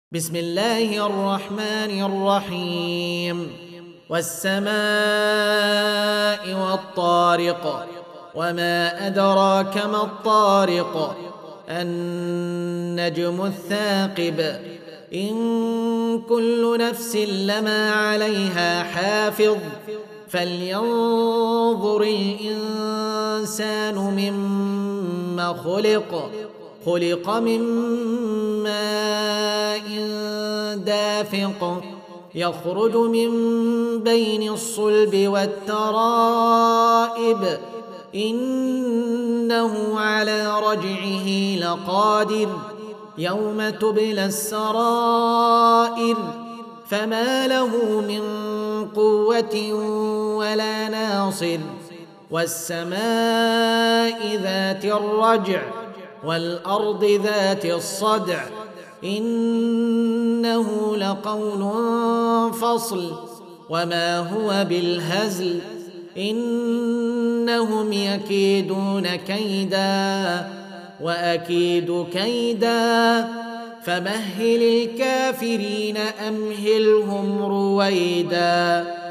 بسم الله الرحمن الرحيم والسماء والطارق وما أدراك ما الطارق النجم الثاقب إن كل نفس لما عليها حافظ فلينظر الإنسان مما خلق من ماء دافق يخرج من بين الصلب والترائب إنه على رجعه لقادر يوم تبلى السرائر فما له من قوة ولا ناصر والسماء ذات الرجع والأرض ذات الصدع إنه لقول فصل وما هو بالهزل إنهم يكيدون كيدا وأكيد كيدا فمهل الكافرين أمهلهم رويدا